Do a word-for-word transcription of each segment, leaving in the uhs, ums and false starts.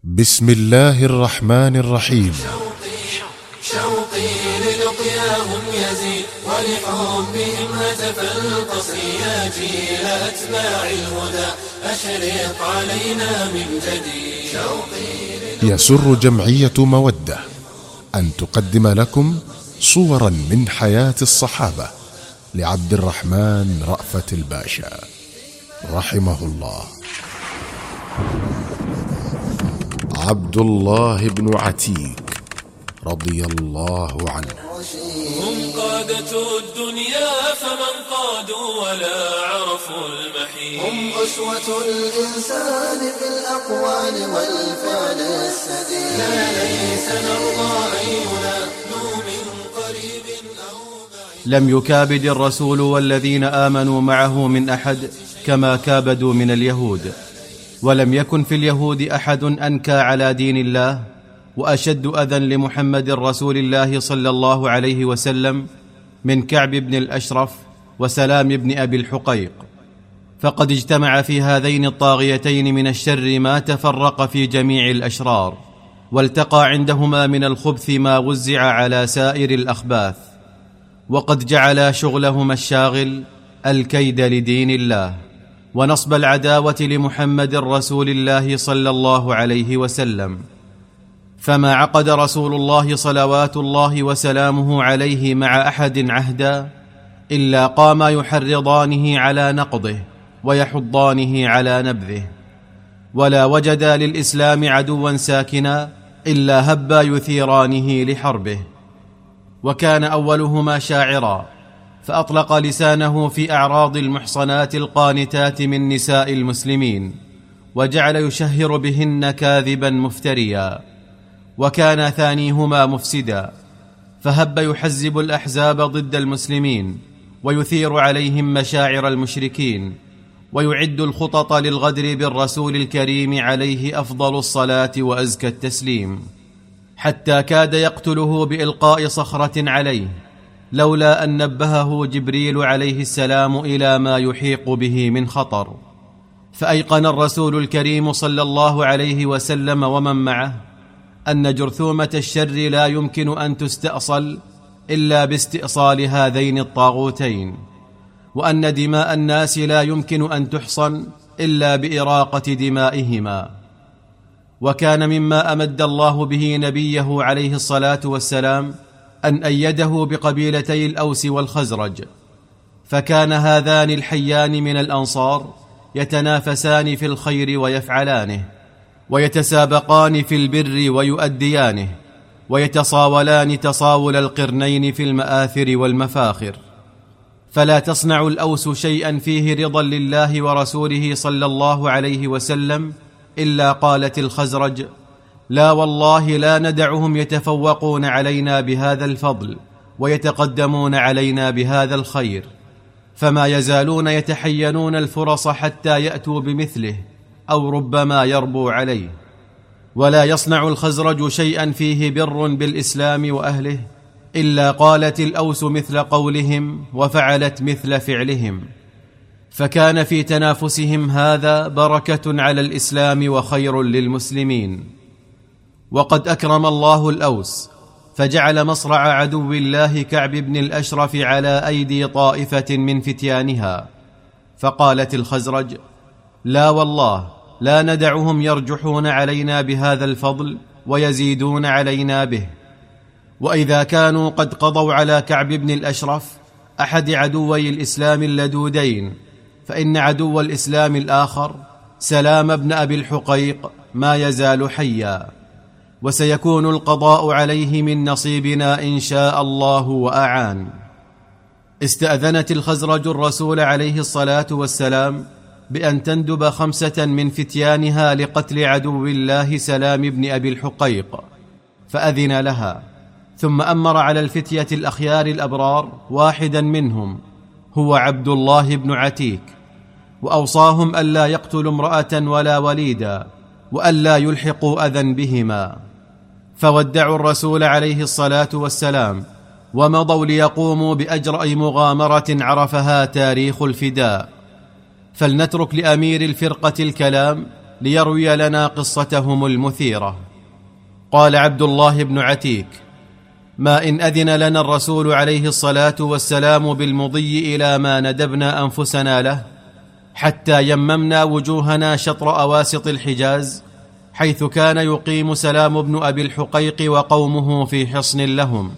بسم الله الرحمن الرحيم. شوقي, شوقي للقياهم يزيد ولحبهم هتف القصي يا جيل أتباع الهدى أشرق علينا من جديد. شوقي يسر جمعية مودة أن تقدم لكم صورا من حياة الصحابة لعبد الرحمن رأفت الباشا رحمه الله. عبد الله بن عتيك رضي الله عنه. هم قادة الدنيا فمن قادوا ولا عرفوا المحيط. هم أسوة الإنسان في الأقوال والفعل السديد. لا ليس نرضى أن ينادوا من قريب أو بعيد. لم يكابد الرسول والذين آمنوا معه من أحد كما كابدوا من اليهود، ولم يكن في اليهود أحد أنكى على دين الله وأشد أذى لمحمد رسول الله صلى الله عليه وسلم من كعب بن الأشرف وسلام بن أبي الحقيق، فقد اجتمع في هذين الطاغيتين من الشر ما تفرق في جميع الأشرار، والتقى عندهما من الخبث ما وزع على سائر الأخباث، وقد جعل شغلهما الشاغل الكيد لدين الله ونصب العداوة لمحمد رسول الله صلى الله عليه وسلم. فما عقد رسول الله صلوات الله وسلامه عليه مع أحد عهدا إلا قاما يحرضانه على نقضه ويحضانه على نبذه، ولا وجدا للإسلام عدوا ساكنا إلا هبا يثيرانه لحربه. وكان أولهما شاعرا فأطلق لسانه في أعراض المحصنات القانتات من نساء المسلمين، وجعل يشهر بهن كاذبا مفتريا. وكان ثانيهما مفسدا فهب يحزب الأحزاب ضد المسلمين ويثير عليهم مشاعر المشركين، ويعد الخطط للغدر بالرسول الكريم عليه أفضل الصلاة وأزكى التسليم، حتى كاد يقتله بإلقاء صخرة عليه لولا أن نبهه جبريل عليه السلام إلى ما يحيق به من خطر. فأيقن الرسول الكريم صلى الله عليه وسلم ومن معه أن جرثومة الشر لا يمكن أن تستأصل إلا باستئصال هذين الطاغوتين، وأن دماء الناس لا يمكن أن تحصن إلا بإراقة دمائهما. وكان مما أمد الله به نبيه عليه الصلاة والسلام أن أيده بقبيلتي الأوس والخزرج، فكان هذان الحيان من الأنصار يتنافسان في الخير ويفعلانه، ويتسابقان في البر ويؤديانه، ويتصاولان تصاول القرنين في المآثر والمفاخر. فلا تصنع الأوس شيئا فيه رضا لله ورسوله صلى الله عليه وسلم إلا قالت الخزرج: لا والله لا ندعهم يتفوقون علينا بهذا الفضل ويتقدمون علينا بهذا الخير، فما يزالون يتحينون الفرص حتى يأتوا بمثله أو ربما يربوا عليه. ولا يصنع الخزرج شيئا فيه بر بالإسلام وأهله إلا قالت الأوس مثل قولهم وفعلت مثل فعلهم، فكان في تنافسهم هذا بركة على الإسلام وخير للمسلمين. وقد أكرم الله الأوس فجعل مصرع عدو الله كعب بن الأشرف على أيدي طائفة من فتيانها، فقالت الخزرج: لا والله لا ندعهم يرجحون علينا بهذا الفضل ويزيدون علينا به. وإذا كانوا قد قضوا على كعب بن الأشرف أحد عدوي الإسلام اللدودين، فإن عدو الإسلام الآخر سلام بن أبي الحقيق ما يزال حيا، وسيكون القضاء عليه من نصيبنا إن شاء الله وأعان. استأذنت الخزرج الرسول عليه الصلاة والسلام بأن تندب خمسة من فتيانها لقتل عدو الله سلام بن أبي الحقيق، فأذن لها، ثم أمر على الفتية الأخيار الأبرار واحدا منهم هو عبد الله بن عتيك، وأوصاهم ألا يقتلوا امرأة ولا وليدا، وألا يلحقوا أذى بهما. فودعوا الرسول عليه الصلاة والسلام ومضوا ليقوموا بأجرأ مغامرة عرفها تاريخ الفداء. فلنترك لأمير الفرقة الكلام ليروي لنا قصتهم المثيرة. قال عبد الله بن عتيك: ما إن أذن لنا الرسول عليه الصلاة والسلام بالمضي إلى ما ندبنا أنفسنا له، حتى يممنا وجوهنا شطر أواسط الحجاز، حيث كان يقيم سلام بن أبي الحقيق وقومه في حصن لهم.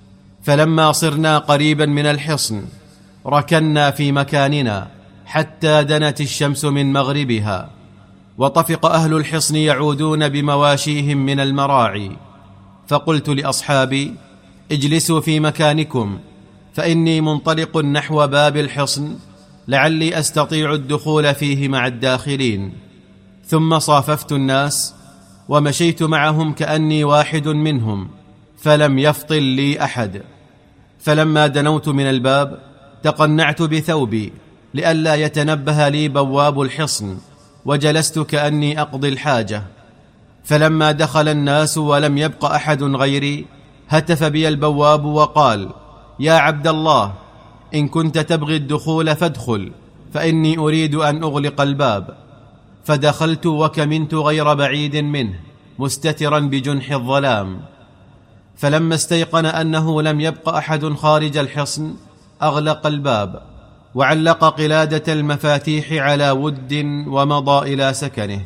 فلما صرنا قريبا من الحصن ركنا في مكاننا حتى دنت الشمس من مغربها، وطفق أهل الحصن يعودون بمواشيهم من المراعي. فقلت لأصحابي: اجلسوا في مكانكم، فإني منطلق نحو باب الحصن لعلي أستطيع الدخول فيه مع الداخلين. ثم صاففت الناس ومشيت معهم كأني واحد منهم، فلم يفطن لي أحد. فلما دنوت من الباب تقنعت بثوبي لئلا يتنبه لي بواب الحصن، وجلست كأني أقضي الحاجة. فلما دخل الناس ولم يبق أحد غيري هتف بي البواب وقال: يا عبد الله، إن كنت تبغي الدخول فادخل، فإني أريد أن أغلق الباب. فدخلت وكمنت غير بعيد منه مستترا بجنح الظلام. فلما استيقن أنه لم يبق أحد خارج الحصن أغلق الباب وعلق قلادة المفاتيح على ود ومضى إلى سكنه.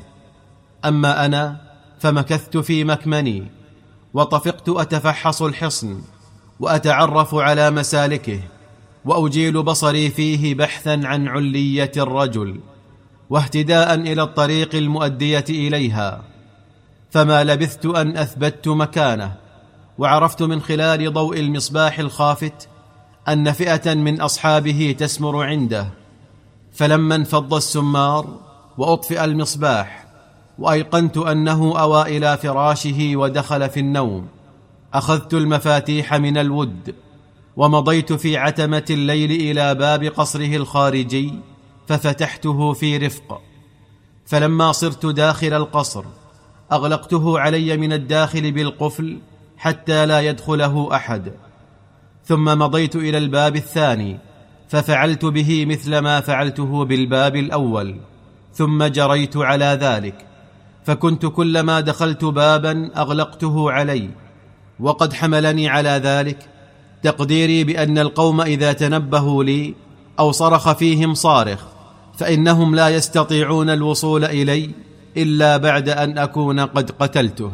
أما أنا فمكثت في مكمني وطفقت أتفحص الحصن وأتعرف على مسالكه، وأجيل بصري فيه بحثا عن علية الرجل واهتداء إلى الطريق المؤدية إليها. فما لبثت أن أثبت مكانه، وعرفت من خلال ضوء المصباح الخافت أن فئة من أصحابه تسمر عنده. فلما انفض السمار وأطفئ المصباح وأيقنت أنه أوى إلى فراشه ودخل في النوم، أخذت المفاتيح من الود ومضيت في عتمة الليل إلى باب قصره الخارجي ففتحته في رفق. فلما صرت داخل القصر أغلقته علي من الداخل بالقفل حتى لا يدخله أحد. ثم مضيت إلى الباب الثاني ففعلت به مثل ما فعلته بالباب الأول، ثم جريت على ذلك، فكنت كلما دخلت بابا أغلقته علي. وقد حملني على ذلك تقديري بأن القوم إذا تنبهوا لي أو صرخ فيهم صارخ فإنهم لا يستطيعون الوصول إلي إلا بعد أن أكون قد قتلته.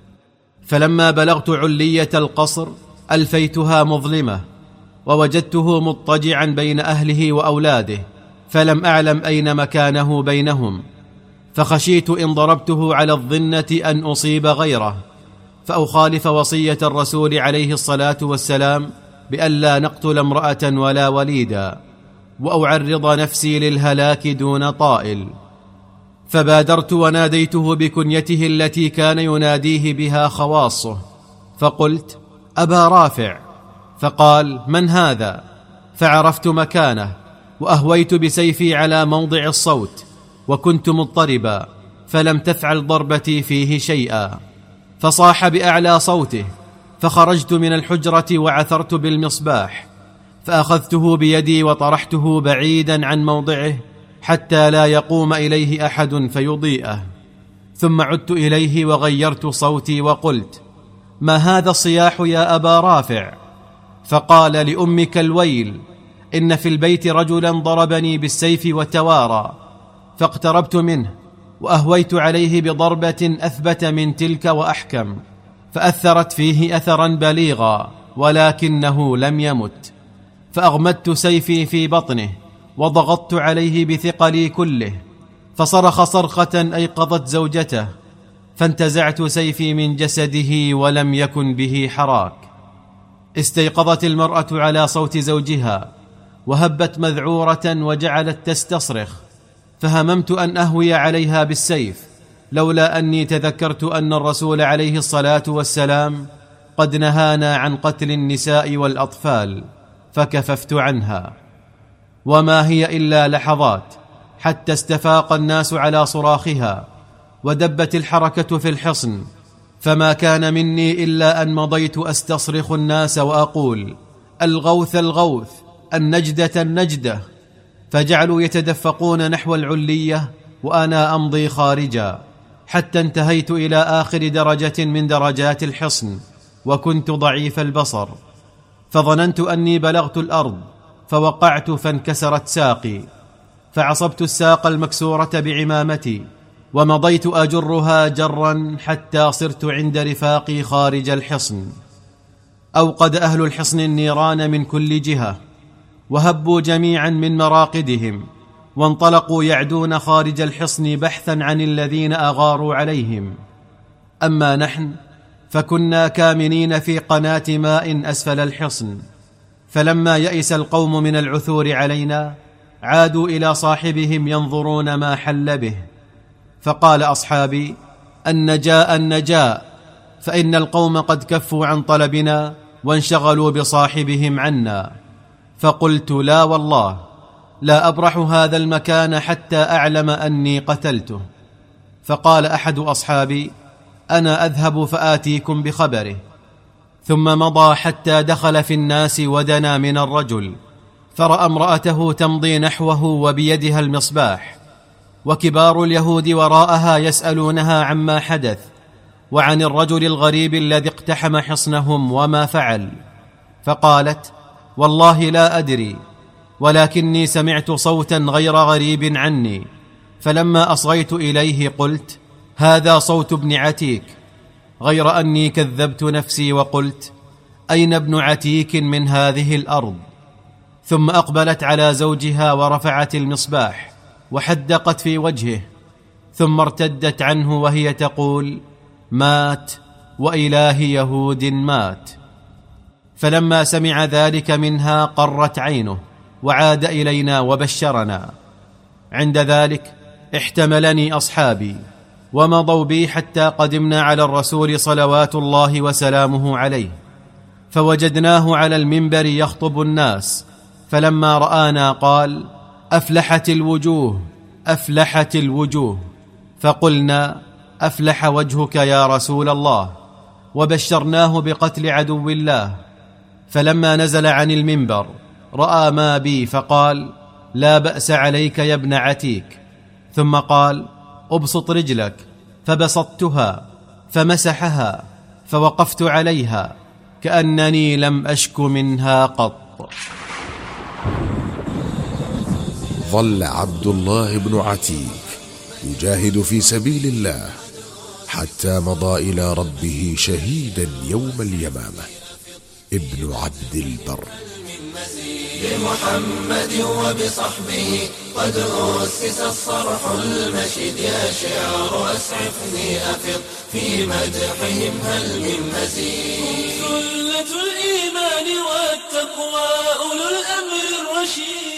فلما بلغت علية القصر ألفيتها مظلمة، ووجدته مضطجعا بين أهله وأولاده، فلم أعلم أين مكانه بينهم، فخشيت إن ضربته على الظنة أن أصيب غيره فأخالف وصية الرسول عليه الصلاة والسلام بألا نقتل امرأة ولا وليدا، وأعرض نفسي للهلاك دون طائل. فبادرت وناديته بكنيته التي كان يناديه بها خواصه، فقلت: أبا رافع. فقال: من هذا؟ فعرفت مكانه وأهويت بسيفي على موضع الصوت، وكنت مضطربا فلم تفعل ضربتي فيه شيئا. فصاح بأعلى صوته، فخرجت من الحجرة وعثرت بالمصباح، فأخذته بيدي وطرحته بعيدا عن موضعه حتى لا يقوم إليه أحد فيضيئه. ثم عدت إليه وغيرت صوتي وقلت: ما هذا الصياح يا أبا رافع؟ فقال: لأمك الويل، إن في البيت رجلا ضربني بالسيف وتوارى. فاقتربت منه وأهويت عليه بضربة أثبت من تلك وأحكم، فأثرت فيه أثرا بليغا ولكنه لم يمت. فأغمدت سيفي في بطنه وضغطت عليه بثقلي كله، فصرخ صرخة أيقظت زوجته، فانتزعت سيفي من جسده ولم يكن به حراك. استيقظت المرأة على صوت زوجها وهبت مذعورة وجعلت تستصرخ، فهممت أن أهوي عليها بالسيف، لولا أني تذكرت أن الرسول عليه الصلاة والسلام قد نهانا عن قتل النساء والأطفال، فكففت عنها. وما هي إلا لحظات حتى استفاق الناس على صراخها ودبت الحركة في الحصن، فما كان مني إلا أن مضيت أستصرخ الناس وأقول: الغوث الغوث، النجدة النجدة. فجعلوا يتدفقون نحو العلية وأنا أمضي خارجا، حتى انتهيت إلى آخر درجة من درجات الحصن، وكنت ضعيف البصر، فظننت أني بلغت الأرض، فوقعت فانكسرت ساقي، فعصبت الساق المكسورة بعمامتي، ومضيت أجرها جرا حتى صرت عند رفاقي خارج الحصن. أوقد أهل الحصن النيران من كل جهة، وهبوا جميعا من مراقدهم، وانطلقوا يعدون خارج الحصن بحثا عن الذين أغاروا عليهم. أما نحن فكنا كامنين في قناة ماء أسفل الحصن، فلما يئس القوم من العثور علينا عادوا إلى صاحبهم ينظرون ما حل به، فقال أصحابي: النجاء النجاء، فإن القوم قد كفوا عن طلبنا وانشغلوا بصاحبهم عنا. فقلت: لا والله، لا أبرح هذا المكان حتى أعلم أني قتلته. فقال أحد أصحابي: أنا أذهب فآتيكم بخبره. ثم مضى حتى دخل في الناس ودنا من الرجل، فرأى امرأته تمضي نحوه وبيدها المصباح، وكبار اليهود وراءها يسألونها عما حدث وعن الرجل الغريب الذي اقتحم حصنهم وما فعل. فقالت: والله لا أدري، ولكني سمعت صوتا غير غريب عني، فلما أصغيت إليه قلت: هذا صوت ابن عتيك، غير أني كذبت نفسي وقلت: أين ابن عتيك من هذه الأرض؟ ثم أقبلت على زوجها ورفعت المصباح وحدقت في وجهه، ثم ارتدت عنه وهي تقول: مات، وإله يهود مات. فلما سمع ذلك منها قرت عينه وعاد إلينا وبشرنا. عند ذلك احتملني أصحابي ومضوا بي حتى قدمنا على الرسول صلوات الله وسلامه عليه، فوجدناه على المنبر يخطب الناس، فلما رآنا قال: أفلحت الوجوه، أفلحت الوجوه. فقلنا: أفلح وجهك يا رسول الله، وبشرناه بقتل عدو الله. فلما نزل عن المنبر رأى ما بي فقال: لا بأس عليك يا ابن عتيك. ثم قال: أبسط رجلك، فبسطتها، فمسحها، فوقفت عليها كأنني لم أشك منها قط. ظل عبد الله بن عتيك يجاهد في سبيل الله حتى مضى إلى ربه شهيدا يوم اليمامة. ابن عبد البر. بمحمد وبصحبه قد أسس الصرح المشيد، يا شعر أسعفني أفض في مدحهم هل من مزيد. سلة الإيمان والتقوى أولو الأمر الرشيد.